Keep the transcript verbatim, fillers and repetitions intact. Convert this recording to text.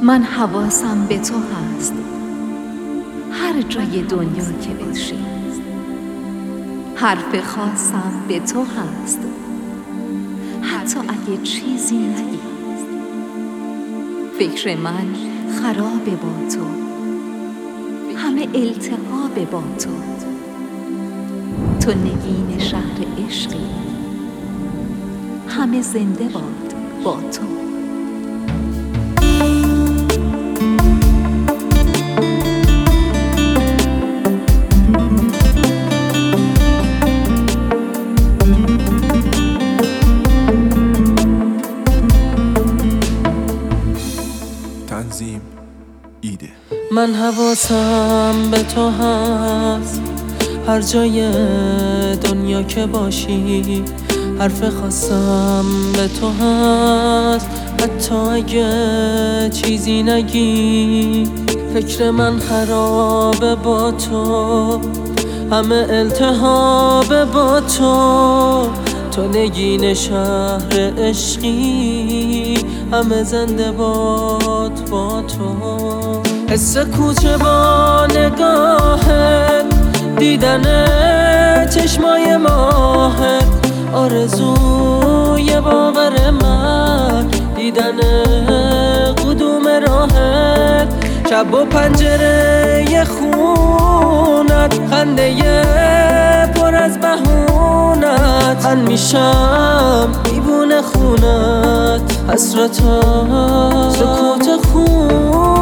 من حواسم به تو هست هر جای دنیا که باشی، حرف خاصم به تو هست حتی اگه چیزی نگی. فکر من خرابه با تو، همه التهاب با تو. تو نگین شهر عشقی، همه زنده باد با تو. تنظیم ایده. من حواسم به تو هست هر جای دنیا که باشی، حرف خاصم به تو هست حتی اگه چیزی نگی. فکر من خرابه با تو، همه التهاب با تو. تو نگین شهر عشقی، همه زنده باد با تو. حس کوچه با نگاهت، دیدن چشمای ماهت، آرزوی باور من دیدن قدوم راهت. شب و پنجره خونت، خنده پر از بهونت. من میشم دیوونه خونت، حسرتم سکوت خون